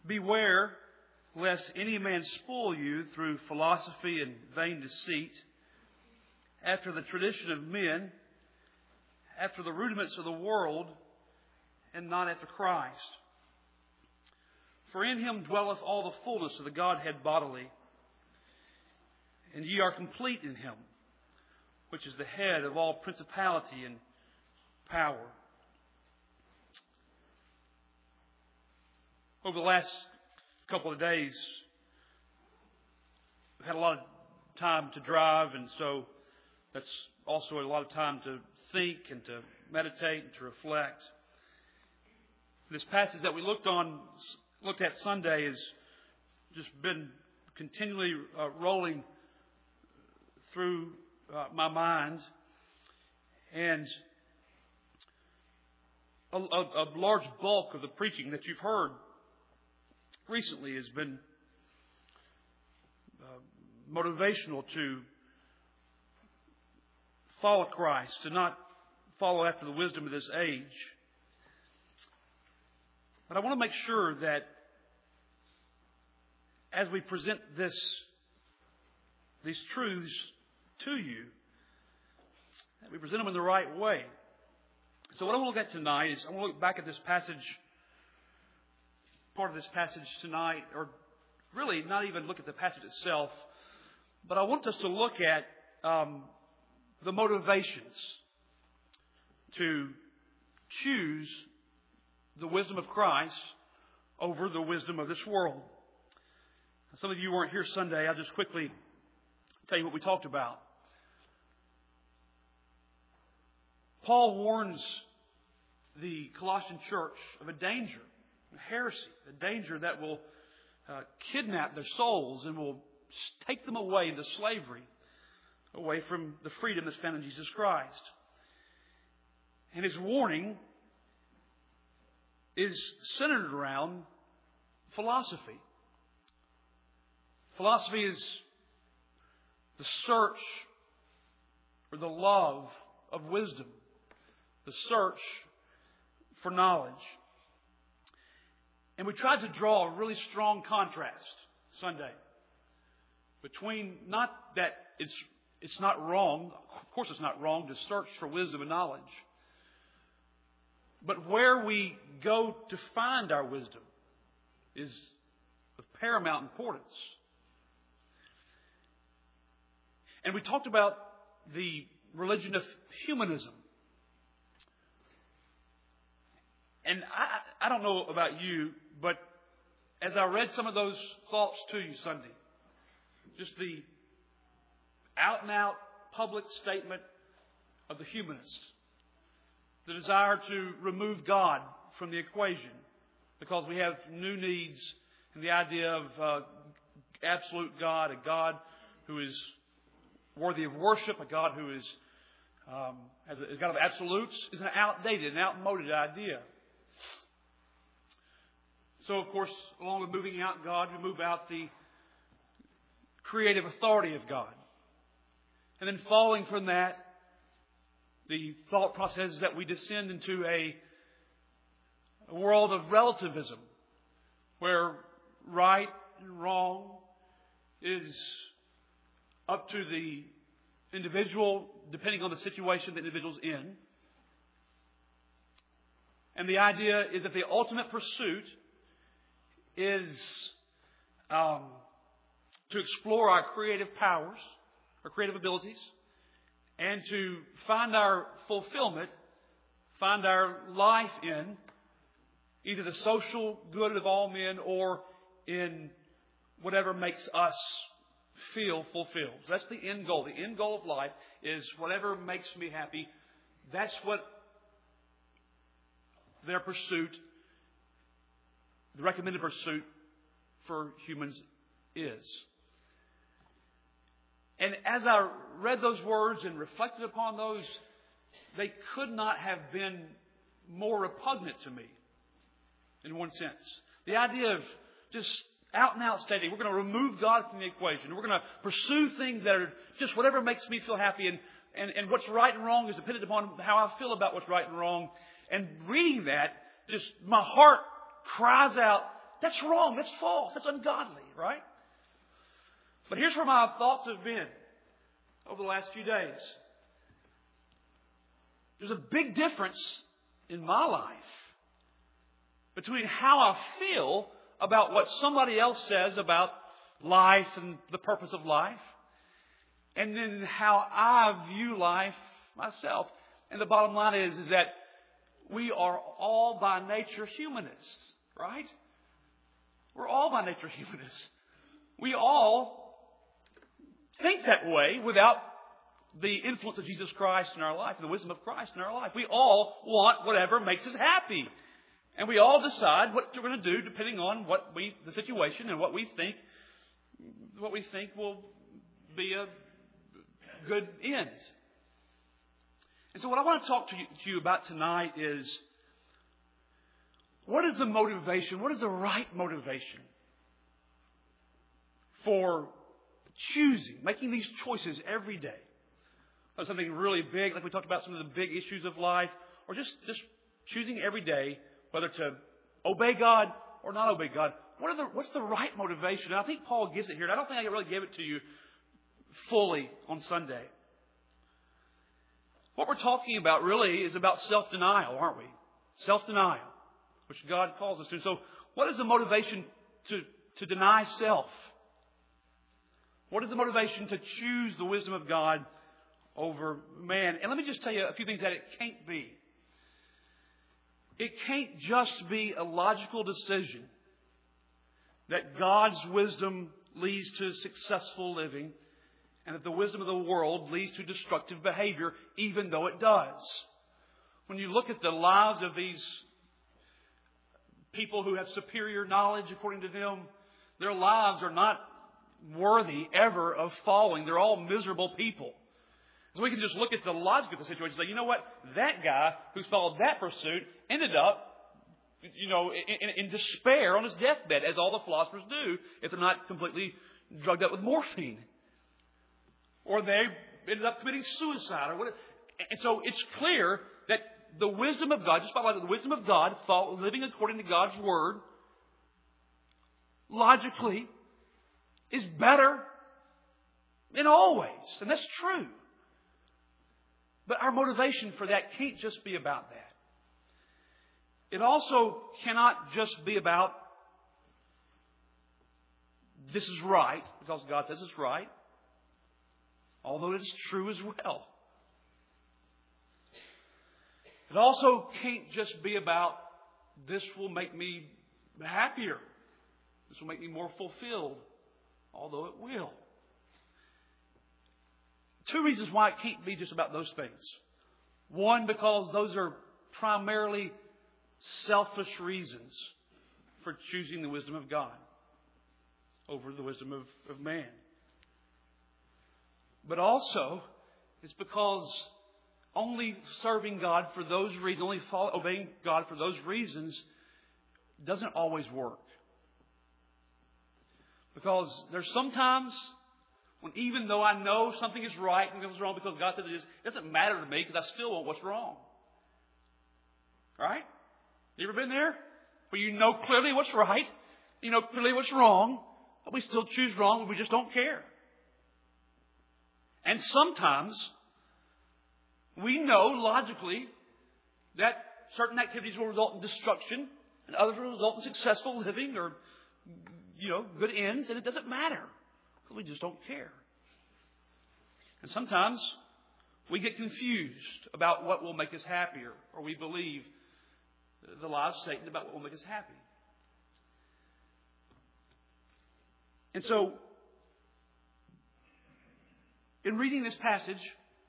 Beware lest any man spoil you through philosophy and vain deceit, after the tradition of men, after the rudiments of the world, and not after Christ. For in Him dwelleth all the fullness of the Godhead bodily, and ye are complete in Him, which is the head of all principality and power. Over the last couple of days, we've had a lot of time to drive, and so that's also a lot of time to think and to meditate and to reflect. This passage that we looked at Sunday has just been continually rolling through my mind, and a large bulk of the preaching that you've heard recently has been motivational to follow Christ, to not follow after the wisdom of this age. But I want to make sure that as we present these truths to you, that we present them in the right way. So what I want to look at tonight is I want to look back at this passage, part of this passage tonight, or really not even look at the passage itself, but I want us to look at the motivations to choose the wisdom of Christ over the wisdom of this world. Some of you weren't here Sunday. I'll just quickly tell you what we talked about. Paul warns the Colossian church of a danger, a heresy, a danger that will kidnap their souls and will take them away into slavery, away from the freedom that's found in Jesus Christ. And his warning is centered around philosophy. Philosophy is the search or the love of wisdom, the search for knowledge. And we tried to draw a really strong contrast Sunday between, not that it's not wrong, of course it's not wrong to search for wisdom and knowledge, but where we go to find our wisdom is of paramount importance. And we talked about the religion of humanism. And I don't know about you, but as I read some of those thoughts to you Sunday, just the out and out public statement of the humanists, the desire to remove God from the equation because we have new needs, and the idea of absolute God, a God who is worthy of worship, a God who is as a God of absolutes, is an outdated and outmoded idea. So, of course, along with moving out God, we move out the creative authority of God. And then following from that, the thought process is that we descend into a world of relativism, where right and wrong is up to the individual, depending on the situation the individual's in. And the idea is that the ultimate pursuit is to explore our creative powers, our creative abilities, and to find our fulfillment, find our life in either the social good of all men or in whatever makes us feel fulfilled. So that's the end goal. The end goal of life is whatever makes me happy. That's what their pursuit, the recommended pursuit for humans is. And as I read those words and reflected upon those, they could not have been more repugnant to me, in one sense. The idea of just out and out stating, we're going to remove God from the equation. We're going to pursue things that are just whatever makes me feel happy, and what's right and wrong is dependent upon how I feel about what's right and wrong. And reading that, just my heart cries out That's wrong. That's false. That's ungodly, right? But here's where my thoughts have been over the last few days. There's a big difference in my life between how I feel about what somebody else says about life and the purpose of life, and then how I view life myself. And the bottom line is that we are all by nature humanists, right? We're all by nature humanists. We all think that way without the influence of Jesus Christ in our life and the wisdom of Christ in our life. We all want whatever makes us happy. And we all decide what we're going to do depending on the situation and what we think will be a good end. And so what I want to talk to you about tonight is, what is the motivation? What is the right motivation for choosing, making these choices every day? Something really big, like we talked about some of the big issues of life, or just choosing every day whether to obey God or not obey God. What's the right motivation? And I think Paul gives it here. And I don't think I really gave it to you fully on Sunday. What we're talking about really is about self-denial, aren't we? Self-denial, which God calls us to. So what is the motivation to deny self? What is the motivation to choose the wisdom of God over man? And let me just tell you a few things that it can't be. It can't just be a logical decision that God's wisdom leads to successful living and that the wisdom of the world leads to destructive behavior, even though it does. When you look at the lives of these people who have superior knowledge, according to them, their lives are not worthy ever of following. They're all miserable people. So we can just look at the logic of the situation and say, you know what? That guy who's followed that pursuit ended up, in despair on his deathbed, as all the philosophers do if they're not completely drugged up with morphine. Or they ended up committing suicide or whatever. And so it's clear that the wisdom of God, just by the wisdom of God, living according to God's Word, logically, is better in all ways. And that's true. But our motivation for that can't just be about that. It also cannot just be about this is right, because God says it's right, although it is true as well. It also can't just be about this will make me happier. This will make me more fulfilled, although it will. Two reasons why it can't be just about those things. One, because those are primarily selfish reasons for choosing the wisdom of God over the wisdom of man. But also, it's because only serving God for those reasons, obeying God for those reasons doesn't always work. Because there's sometimes when even though I know something is right and something is wrong because God said it is, it doesn't matter to me because I still want what's wrong. Right? You ever been there? Where you know clearly what's right, you know clearly what's wrong, but we still choose wrong and we just don't care. And sometimes we know logically that certain activities will result in destruction and others will result in successful living or, good ends, and it doesn't matter. Because we just don't care. And sometimes we get confused about what will make us happier, or we believe the lie of Satan about what will make us happy. And so, in reading this passage,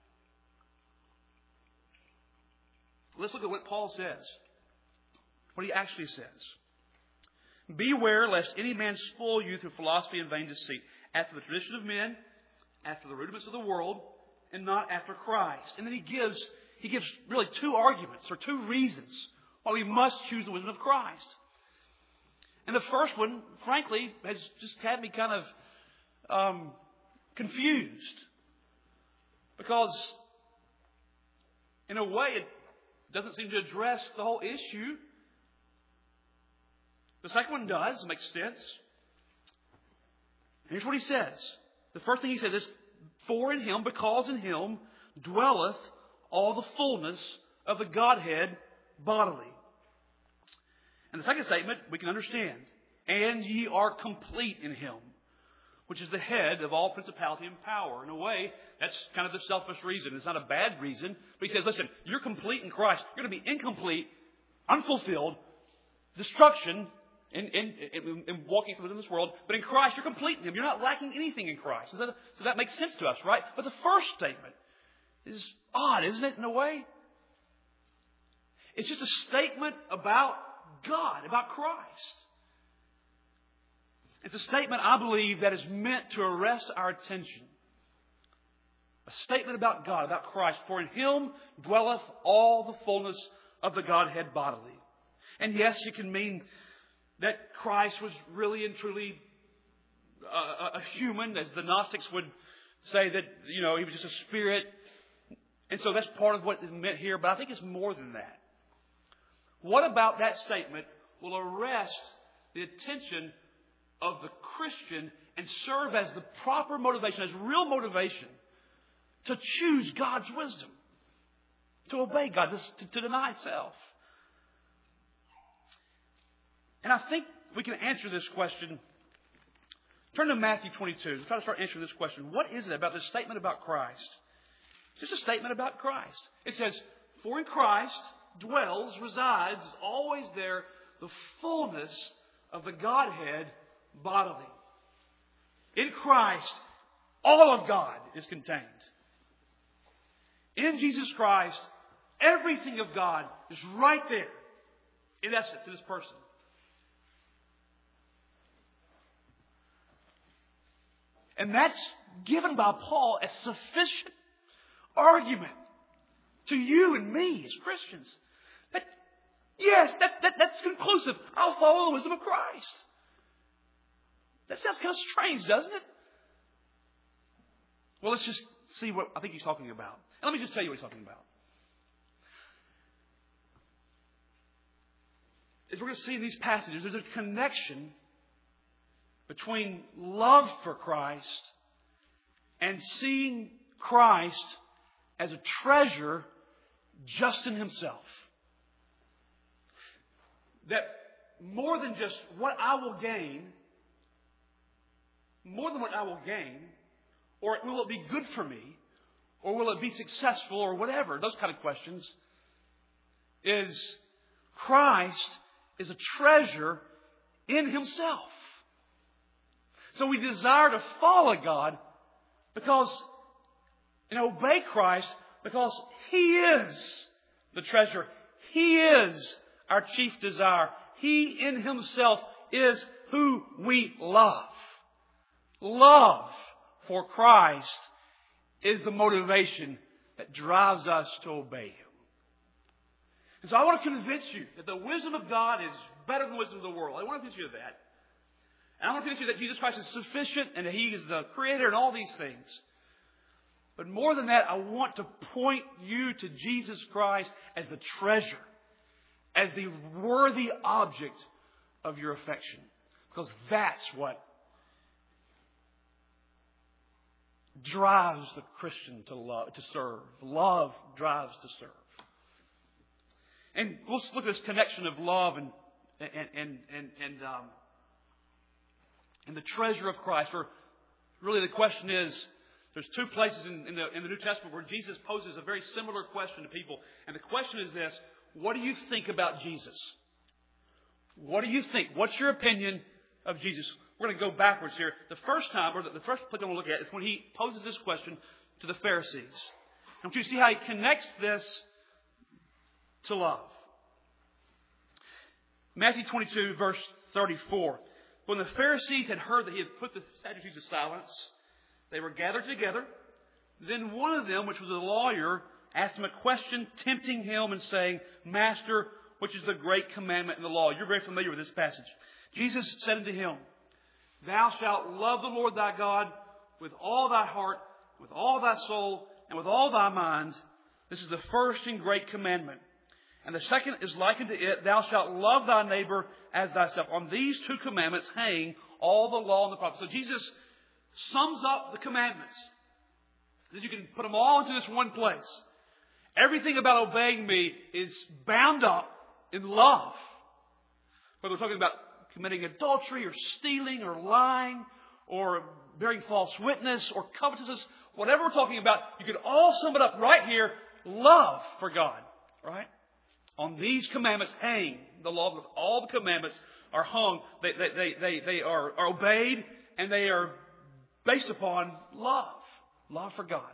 let's look at what Paul says. What he actually says. Beware lest any man spoil you through philosophy and vain deceit, after the tradition of men, after the rudiments of the world, and not after Christ. And then he gives really two arguments or two reasons why we must choose the wisdom of Christ. And the first one, frankly, has just had me kind of confused. Because in a way it doesn't seem to address the whole issue. The second one does. It makes sense. Here's what he says. The first thing he said is, for in Him, because in Him, dwelleth all the fullness of the Godhead bodily. And the second statement we can understand. And ye are complete in Him, which is the head of all principality and power. In a way, that's kind of the selfish reason. It's not a bad reason. But he says, listen, you're complete in Christ. You're going to be incomplete, unfulfilled, destruction in walking within this world. But in Christ, you're complete in Him. You're not lacking anything in Christ. So that makes sense to us, right? But the first statement is odd, isn't it, in a way? It's just a statement about God, about Christ. It's a statement, I believe, that is meant to arrest our attention. A statement about God, about Christ. For in Him dwelleth all the fullness of the Godhead bodily. And yes, it can mean that Christ was really and truly a human, as the Gnostics would say that, He was just a spirit. And so that's part of what is meant here, but I think it's more than that. What about that statement will arrest the attention of the Christian and serve as the proper motivation, as real motivation, to choose God's wisdom, to obey God, to deny self? And I think we can answer this question. Turn to Matthew 22. Let's try to start answering this question. What is it about this statement about Christ? It's just a statement about Christ. It says, for in Christ dwells, resides, is always there, the fullness of the Godhead bodily. In Christ, all of God is contained. In Jesus Christ, everything of God is right there, in essence, in His person. And that's given by Paul as sufficient argument to you and me as Christians. That, yes, that's conclusive. I'll follow the wisdom of Christ. That sounds kind of strange, doesn't it? Well, let's just see what I think he's talking about. And let me just tell you what he's talking about. As we're going to see in these passages, there's a connection between love for Christ and seeing Christ as a treasure just in Himself. That more than just what I will gain, or will it be good for me, or will it be successful, or whatever, those kind of questions, is Christ is a treasure in Himself. So we desire to follow God because, and obey Christ because He is the treasure. He is our chief desire. He in Himself is who we love. Love for Christ is the motivation that drives us to obey Him. And so I want to convince you that the wisdom of God is better than the wisdom of the world. I want to convince you of that. And I want to convince you that Jesus Christ is sufficient and that He is the Creator and all these things. But more than that, I want to point you to Jesus Christ as the treasure, as the worthy object of your affection. Because that's what drives the Christian to love, to serve. Love drives to serve. And we'll look at this connection of love and the treasure of Christ. For really the question is, there's two places in the New Testament where Jesus poses a very similar question to people. And the question is this: what do you think about Jesus? What do you think? What's your opinion of Jesus? We're going to go backwards here. The first time, or the first place I want to look at is when He poses this question to the Pharisees. I want you to see how He connects this to love. Matthew 22, verse 34. When the Pharisees had heard that He had put the Sadducees to silence, they were gathered together. Then one of them, which was a lawyer, asked Him a question, tempting Him and saying, Master, which is the great commandment in the law? You're very familiar with this passage. Jesus said unto him, Thou shalt love the Lord thy God with all thy heart, with all thy soul, and with all thy mind. This is the first and great commandment. And the second is likened to it, thou shalt love thy neighbor as thyself. On these two commandments hang all the law and the prophets. So Jesus sums up the commandments. That you can put them all into this one place. Everything about obeying me is bound up in love. Whether we're talking about committing adultery or stealing or lying or bearing false witness or covetousness, whatever we're talking about, you can all sum it up right here. Love for God. Right? On these commandments hang the law. All the commandments are hung. They are obeyed, and they are based upon love. Love for God.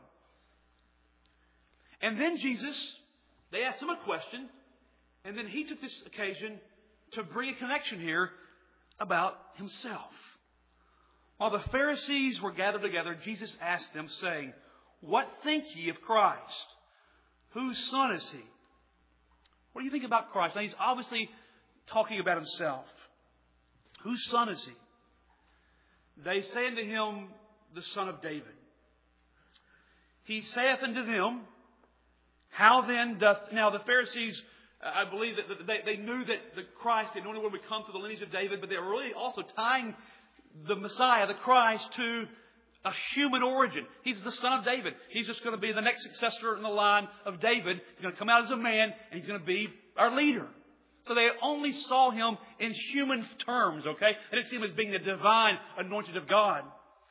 And then Jesus, they asked him a question, and then he took this occasion to bring a connection here about himself. While the Pharisees were gathered together, Jesus asked them, saying, What think ye of Christ? Whose son is he? What do you think about Christ? Now he's obviously talking about himself. Whose son is he? They say unto him, the son of David. He saith unto them, How then doth... Now the Pharisees, I believe that they knew that the Christ, the anointed one, would come through the lineage of David, but they were really also tying the Messiah, the Christ, to a human origin. He's the son of David. He's just going to be the next successor in the line of David. He's going to come out as a man, and he's going to be our leader. So they only saw him in human terms, okay? They didn't see him as being the divine anointed of God.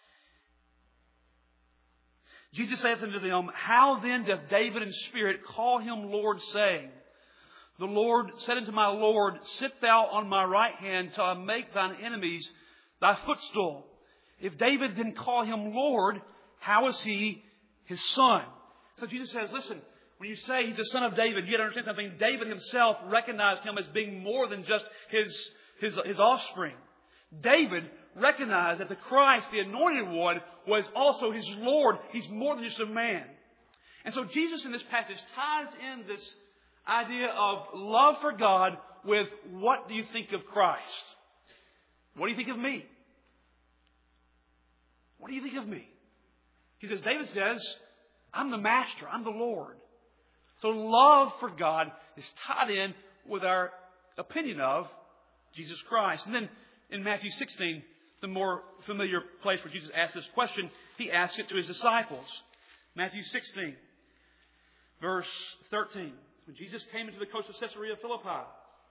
Jesus saith unto them, How then doth David in spirit call him Lord, saying, The Lord said unto my Lord, Sit thou on my right hand till I make thine enemies thy footstool. If David then call him Lord, how is he his son? So Jesus says, listen, when you say he's the son of David, you got to understand something. David himself recognized him as being more than just his offspring. David recognized that the Christ, the anointed one, was also his Lord. He's more than just a man. And so Jesus in this passage ties in this idea of love for God with what do you think of Christ? What do you think of me? What do you think of me? He says, David says, I'm the master. I'm the Lord. So love for God is tied in with our opinion of Jesus Christ. And then in Matthew 16, the more familiar place where Jesus asked this question, he asked it to his disciples. Matthew 16, verse 13. When Jesus came into the coast of Caesarea Philippi,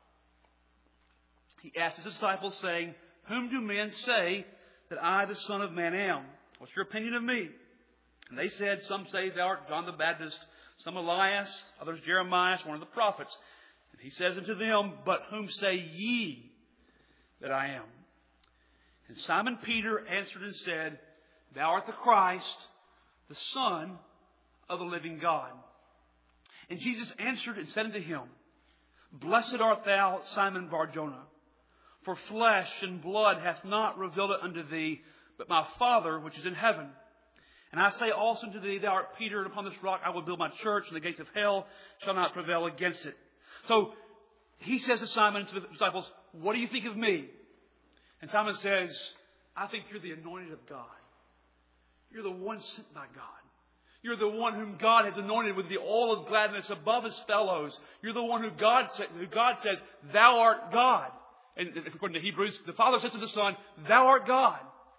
he asked his disciples, saying, Whom do men say that I, the Son of Man, am? What's your opinion of me? And they said, Some say thou art John the Baptist, some Elias, others Jeremiah, one of the prophets. And he says unto them, But whom say ye that I am? And Simon Peter answered and said, Thou art the Christ, the Son of the living God. And Jesus answered and said unto him, Blessed art thou, Simon Bar-Jonah, for flesh and blood hath not revealed it unto thee, but my Father which is in heaven. And I say also unto thee, Thou art Peter, and upon this rock I will build my church, and the gates of hell shall not prevail against it. So he says to Simon and to the disciples, What do you think of me? And Simon says, I think you're the anointed of God. You're the one sent by God. You're the one whom God has anointed with the oil of gladness above his fellows. You're the one who God says, Thou art God. And according to Hebrews, the Father says to the Son, Thou art God.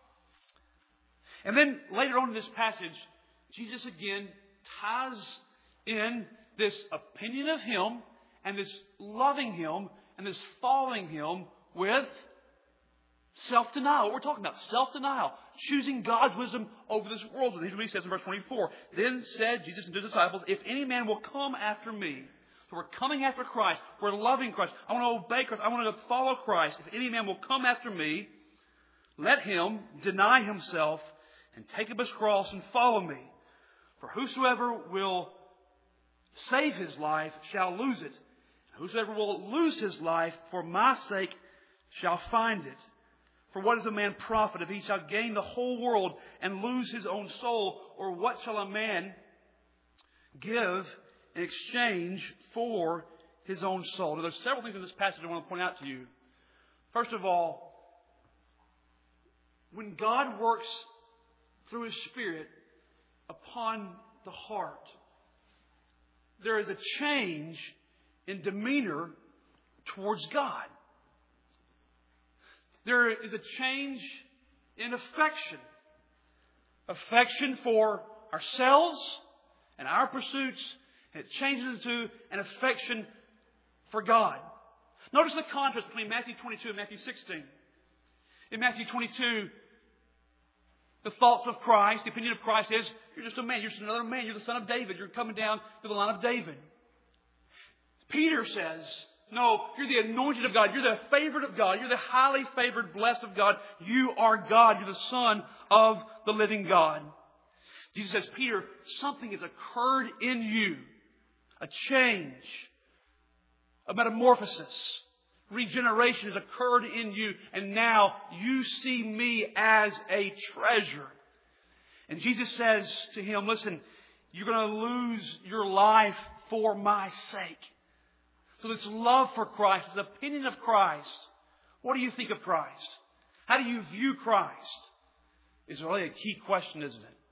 And then later on in this passage, Jesus again ties in this opinion of him and this loving him and this following him with self-denial. What we're talking about, self-denial. Choosing God's wisdom over this world. Here's what he says in verse 24. Then said Jesus unto his disciples, If any man will come after me. So we're coming after Christ. We're loving Christ. I want to obey Christ. I want to follow Christ. If any man will come after me, let him deny himself and take up his cross and follow me. For whosoever will save his life shall lose it. Whosoever will lose his life for my sake shall find it. For what is a man profit if he shall gain the whole world and lose his own soul? Or what shall a man give in exchange for his own soul? Now, there's several things in this passage I want to point out to you. First of all, when God works through his Spirit upon the heart, there is a change in demeanor towards God. There is a change in affection. Affection for ourselves and our pursuits, and it changes into an affection for God. Notice the contrast between Matthew 22 and Matthew 16. In Matthew 22, the thoughts of Christ, the opinion of Christ is, you're just a man, you're just another man, you're the son of David, you're coming down to the line of David. Peter says, no, you're the anointed of God, you're the favored of God, you're the highly favored, blessed of God, you are God, you're the Son of the living God. Jesus says, Peter, something has occurred in you, a change, a metamorphosis. Regeneration has occurred in you, and now you see me as a treasure. And Jesus says to him, listen, you're going to lose your life for my sake. So this love for Christ, this opinion of Christ, what do you think of Christ? How do you view Christ? Is really a key question, isn't it?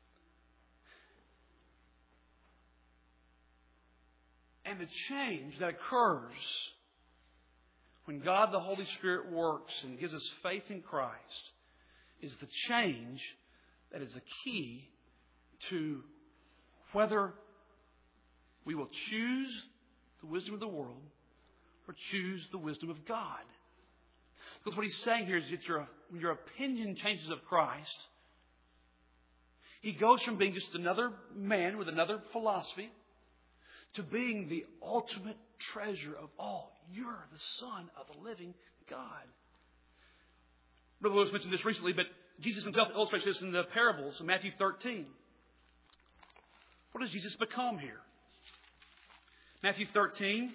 And the change that occurs when God the Holy Spirit works and gives us faith in Christ is the change that is the key to whether we will choose the wisdom of the world or choose the wisdom of God. Because what he's saying here is that when your opinion changes of Christ, he goes from being just another man with another philosophy to being the ultimate treasure of all. You're the Son of the living God. Brother Lewis mentioned this recently, but Jesus himself illustrates this in the parables of Matthew 13. What does Jesus become here? Matthew 13,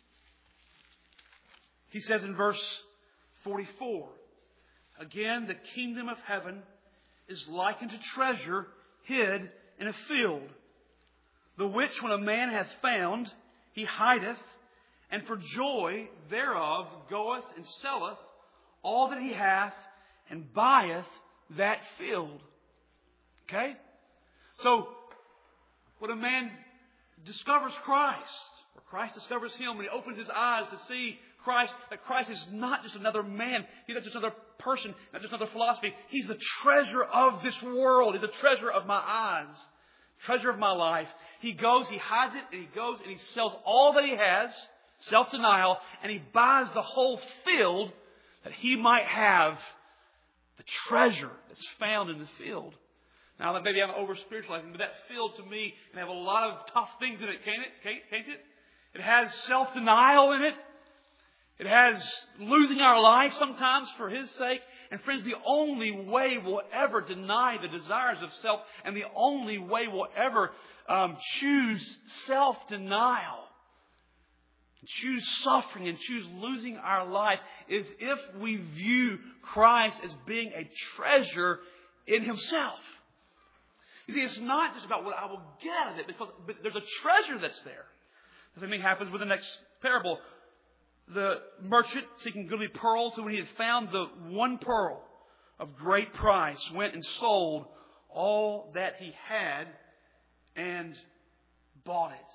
he says in verse 44, again, the kingdom of heaven is likened to treasure hid in a field, the which when a man hath found, he hideth, and for joy thereof goeth and selleth all that he hath, and buyeth that field. Okay? So, when a man discovers Christ, or Christ discovers him, when he opens his eyes to see Christ, that Christ is not just another man, he's not just another person, not just another philosophy. He's the treasure of this world. He's the treasure of my eyes, treasure of my life. He goes, he hides it, and he goes and he sells all that he has, self-denial, and he buys the whole field that he might have the treasure that's found in the field. Now, maybe I'm over-spiritualizing, but that field to me can have a lot of tough things in it, can't it? It has self-denial in it. It has losing our life sometimes for His sake. And friends, the only way we'll ever deny the desires of self, and the only way we'll ever choose self-denial, choose suffering and choose losing our life, is if we view Christ as being a treasure in Himself. You see, it's not just about what I will get out of it, but there's a treasure that's there. The same thing happens with the next parable. The merchant seeking goodly pearls, who when he had found the one pearl of great price, went and sold all that he had and bought it.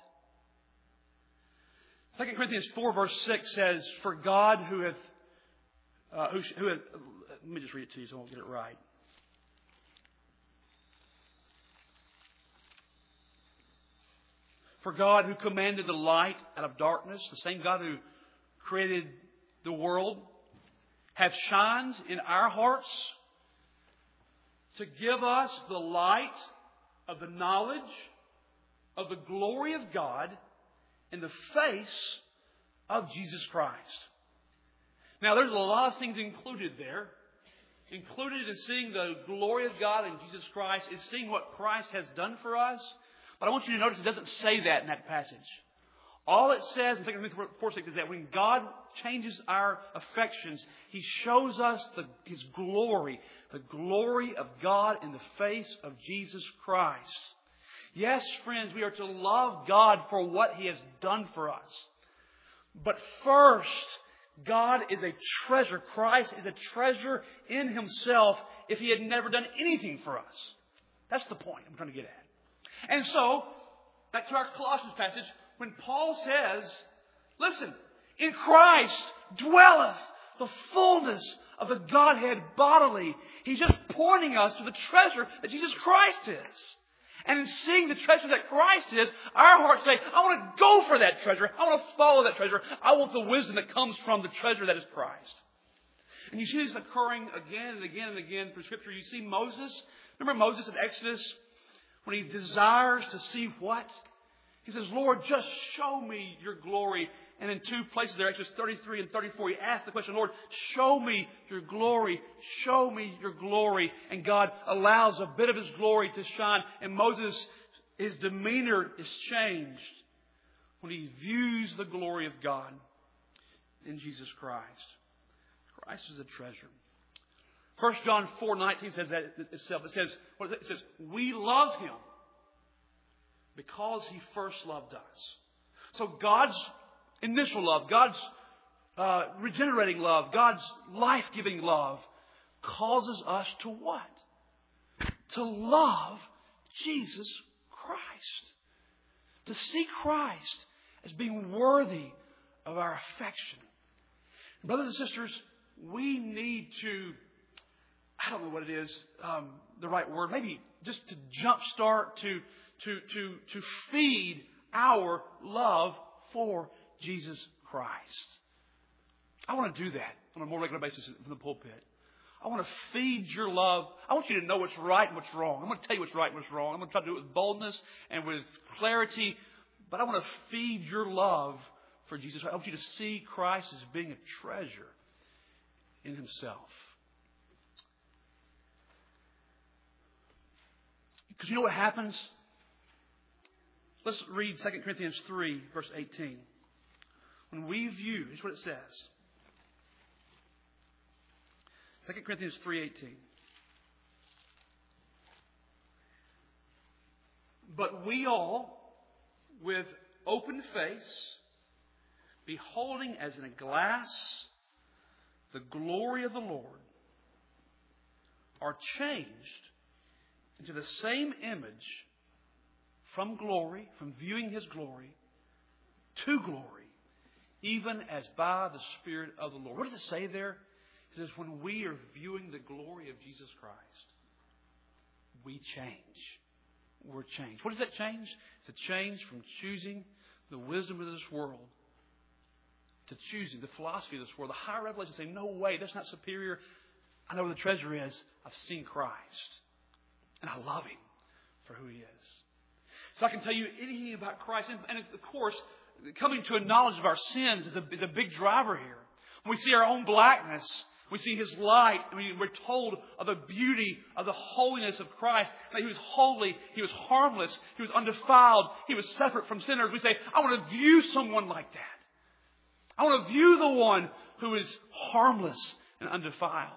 2 Corinthians 4 verse 6 says, for God who hath, let me just read it to you so I won't get it right. For God who commanded the light out of darkness, the same God who created the world, hath shines in our hearts to give us the light of the knowledge of the glory of God in the face of Jesus Christ. Now, there's a lot of things included there. Included in seeing the glory of God in Jesus Christ is seeing what Christ has done for us. But I want you to notice it doesn't say that in that passage. All it says in 2 Corinthians 4:6 is that when God changes our affections, He shows us His glory, the glory of God in the face of Jesus Christ. Yes, friends, we are to love God for what He has done for us. But first, God is a treasure. Christ is a treasure in Himself if He had never done anything for us. That's the point I'm trying to get at. And so, back to our Colossians passage, when Paul says Listen, in Christ dwelleth the fullness of the Godhead bodily. He's just pointing us to the treasure that Jesus Christ is. And in seeing the treasure that Christ is, our hearts say, I want to go for that treasure. I want to follow that treasure. I want the wisdom that comes from the treasure that is Christ. And you see this occurring again and again and again through Scripture. You see Moses. Remember Moses in Exodus? When he desires to see what? He says, Lord, just show me your glory. And in two places there, Exodus 33 and 34, he asked the question, Lord, show me your glory. Show me your glory. And God allows a bit of His glory to shine. And Moses, his demeanor is changed when he views the glory of God in Jesus Christ. Christ is a treasure. 1 John 4:19 says that itself. It says, we love Him because He first loved us. So God's initial love, God's regenerating love, God's life-giving love causes us to what? To love Jesus Christ. To see Christ as being worthy of our affection. Brothers and sisters, we need to, I don't know what it is, the right word, maybe just to jumpstart, to feed our love for Jesus Christ. I want to do that on a more regular basis from the pulpit. I want to feed your love. I want you to know what's right and what's wrong. I'm going to tell you what's right and what's wrong. I'm going to try to do it with boldness and with clarity. But I want to feed your love for Jesus. I want you to see Christ as being a treasure in Himself. Because you know what happens? Let's read 2 Corinthians 3, verse 18. When we view, here's what it says. 2 Corinthians 3:18. But we all, with open face, beholding as in a glass the glory of the Lord, are changed into the same image from glory, from viewing His glory, to glory, even as by the Spirit of the Lord. What does it say there? It says when we are viewing the glory of Jesus Christ, we change. We're changed. What does that change? It's a change from choosing the wisdom of this world to choosing the philosophy of this world. The higher revelation saying, no way, that's not superior. I know where the treasure is. I've seen Christ. And I love Him for who He is. So I can tell you anything about Christ. And of course, coming to a knowledge of our sins is a big driver here. When we see our own blackness, we see His light. I mean, we're told of the beauty of the holiness of Christ. That He was holy. He was harmless. He was undefiled. He was separate from sinners. We say, I want to view someone like that. I want to view the one who is harmless and undefiled.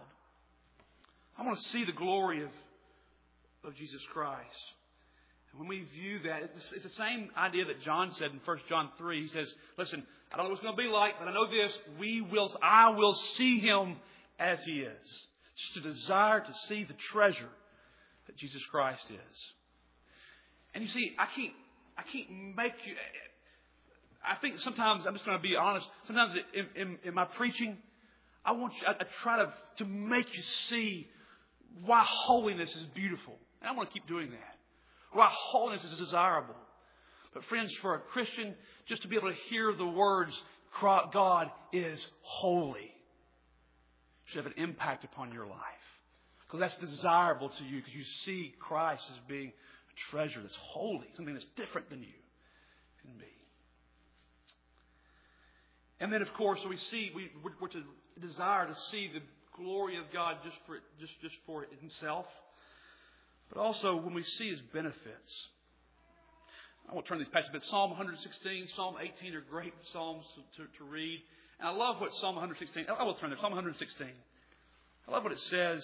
I want to see the glory of Jesus Christ. And when we view that, it's the same idea that John said in 1 John 3. He says, listen, I don't know what it's going to be like, but I know this. I will see Him as He is. It's just a desire to see the treasure that Jesus Christ is. And you see, I can't make you... I think sometimes, I'm just going to be honest, sometimes in my preaching, I try to make you see why holiness is beautiful. And I want to keep doing that. Why holiness is desirable. But friends, for a Christian, just to be able to hear the words, God is holy, should have an impact upon your life. Because that's desirable to you, because you see Christ as being a treasure that's holy, something that's different than you can be. And then, of course, we see we're to desire to see the glory of God just for Himself, but also when we see His benefits. I won't turn these passages, but Psalm 116, Psalm 18 are great psalms to read. And I love what Psalm 116. I will turn there. Psalm 116. I love what it says.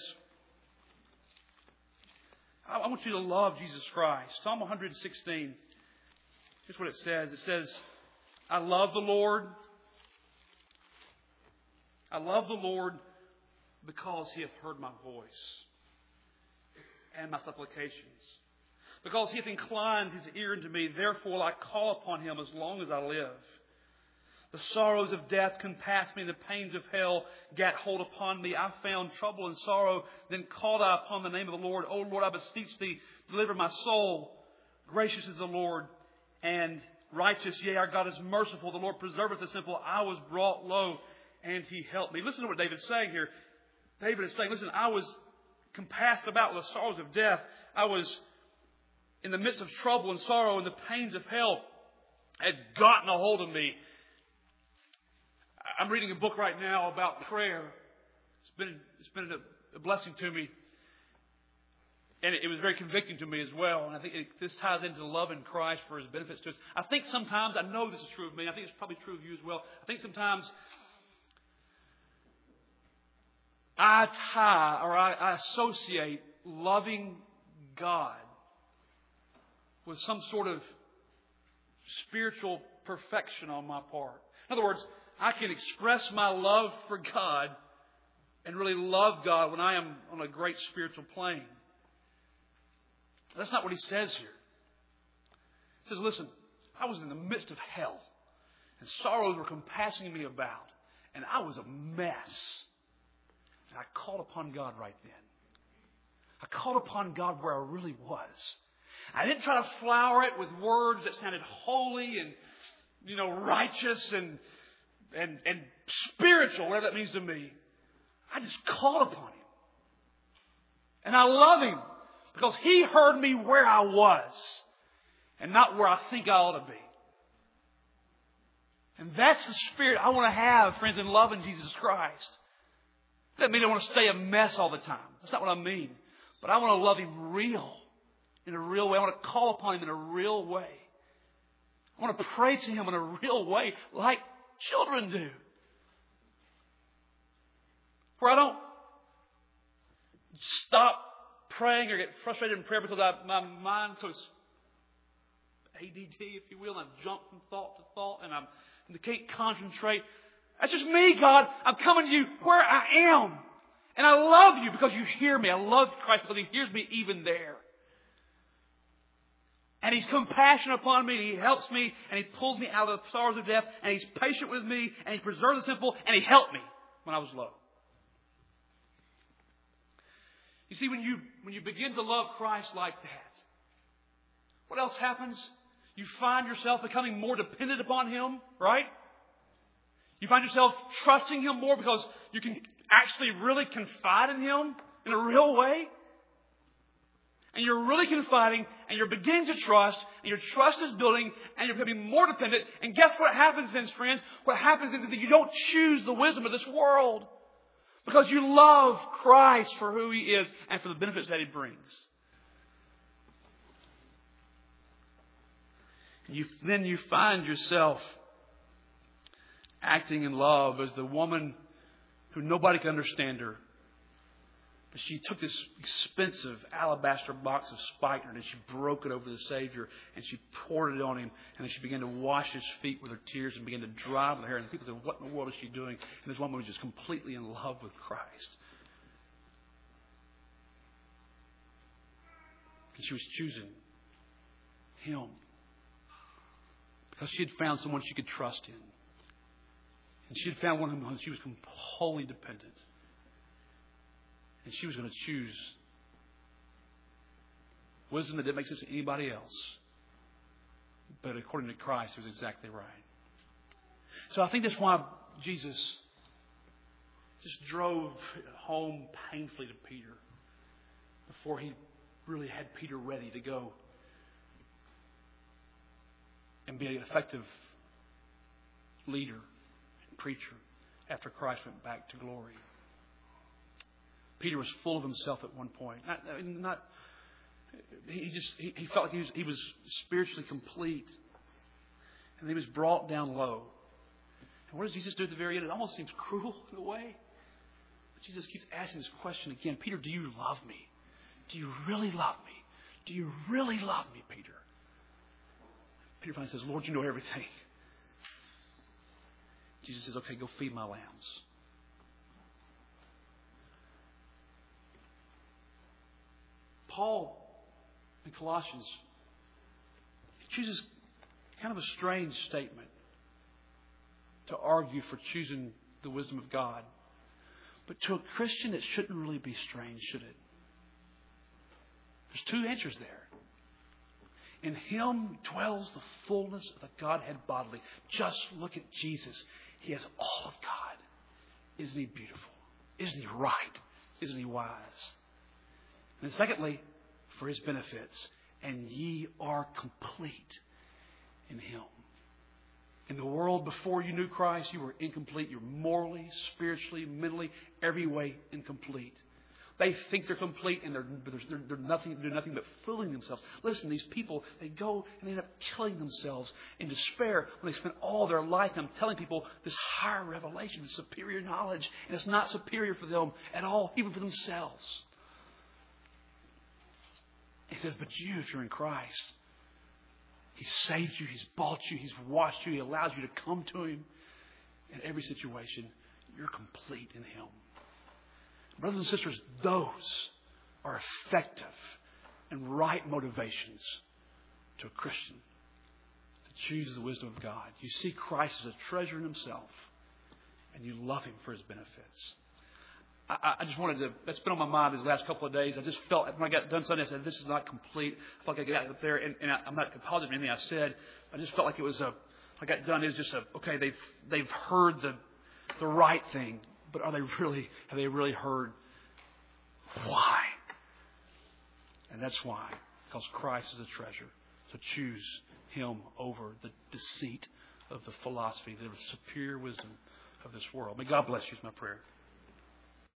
I want you to love Jesus Christ. Psalm 116. Here's what it says. It says, I love the Lord. I love the Lord because He hath heard my voice and my supplications. Because He hath inclined His ear unto me, therefore will I call upon Him as long as I live. The sorrows of death compassed me, and the pains of hell gat hold upon me. I found trouble and sorrow, then called I upon the name of the Lord. O Lord, I beseech Thee, deliver my soul. Gracious is the Lord, and righteous. Yea, our God is merciful. The Lord preserveth the simple. I was brought low, and He helped me. Listen to what David's saying here. David is saying, listen, I was compassed about with the sorrows of death. I was in the midst of trouble and sorrow, and the pains of hell had gotten a hold of me. I'm reading a book right now about prayer. It's been a blessing to me. And it was very convicting to me as well. And I think this ties into loving Christ for His benefits to us. I think sometimes, I know this is true of me, I think it's probably true of you as well. I think sometimes I associate loving God with some sort of spiritual perfection on my part. In other words, I can express my love for God and really love God when I am on a great spiritual plane. That's not what he says here. He says, listen, I was in the midst of hell, and sorrows were compassing me about, and I was a mess. And I called upon God right then. I called upon God where I really was. I didn't try to flower it with words that sounded holy and, righteous and spiritual, whatever that means to me. I just called upon Him. And I love Him because He heard me where I was and not where I think I ought to be. And that's the spirit I want to have, friends, in loving Jesus Christ. That doesn't mean I want to stay a mess all the time. That's not what I mean. But I want to love Him in a real way. I want to call upon Him in a real way. I want to pray to Him in a real way, like children do. Where I don't stop praying or get frustrated in prayer because my mind so ADD, if you will, and I jump from thought to thought and I can't concentrate. That's just me, God. I'm coming to You where I am. And I love You because You hear me. I love Christ because He hears me even there. And He's compassionate upon me, and He helps me, and He pulls me out of the sorrows of death, and He's patient with me, and He preserves the simple, and He helped me when I was low. You see, when you begin to love Christ like that, what else happens? You find yourself becoming more dependent upon Him, right? You find yourself trusting Him more because you can actually really confide in Him in a real way. And you're really confiding, and you're beginning to trust, and your trust is building, and you're becoming more dependent. And guess what happens then, friends? What happens is that you don't choose the wisdom of this world because you love Christ for who He is and for the benefits that He brings. Then you find yourself acting in love as the woman who nobody can understand her. She took this expensive alabaster box of spikenard and she broke it over the Savior and she poured it on Him, and then she began to wash His feet with her tears and began to dry with her hair. And people said, what in the world is she doing? And this woman was just completely in love with Christ. And she was choosing Him because she had found someone she could trust in. And she had found one whom she was wholly dependent. And she was going to choose wisdom that didn't make sense to anybody else. But according to Christ, it was exactly right. So I think that's why Jesus just drove home painfully to Peter before He really had Peter ready to go and be an effective leader and preacher after Christ went back to glory. Peter was full of himself at one point. He felt like he was spiritually complete. And he was brought down low. And what does Jesus do at the very end? It almost seems cruel in a way. But Jesus keeps asking this question again. Peter, do you love me? Do you really love me? Do you really love me, Peter? Peter finally says, Lord, You know everything. Jesus says, okay, go feed my lambs. Paul in Colossians chooses kind of a strange statement. to argue for choosing the wisdom of God. But to a Christian, it shouldn't really be strange, should it? There's two answers there. In Him dwells the fullness of the Godhead bodily. Just look at Jesus. He has all of God. Isn't He beautiful? Isn't He right? Isn't He wise? And secondly, for His benefits. And ye are complete in Him. In the world before you knew Christ, you were incomplete. You're morally, spiritually, mentally, every way incomplete. They think they're complete, and they're doing nothing but fooling themselves. Listen, these people, they go and they end up killing themselves in despair when they spend all their lifetime telling people this higher revelation, this superior knowledge, and it's not superior for them at all, even for themselves. He says, but you, if you're in Christ, He saved you, He's bought you, He's washed you, He allows you to come to Him in every situation. You're complete in Him. Brothers and sisters, those are effective and right motivations to a Christian to choose the wisdom of God. You see Christ as a treasure in Himself, and you love Him for His benefits. I just wanted to, that's been on my mind these last couple of days. I just felt, when I got done Sunday, I said, this is not complete. I felt like I got up there, and I'm not apologizing for anything I said. I just felt like it was I got done, it was just okay, they've heard the right thing. But have they really heard why? And that's why. Because Christ is a treasure. So choose Him over the deceit of the philosophy, the superior wisdom of this world. May God bless you is my prayer.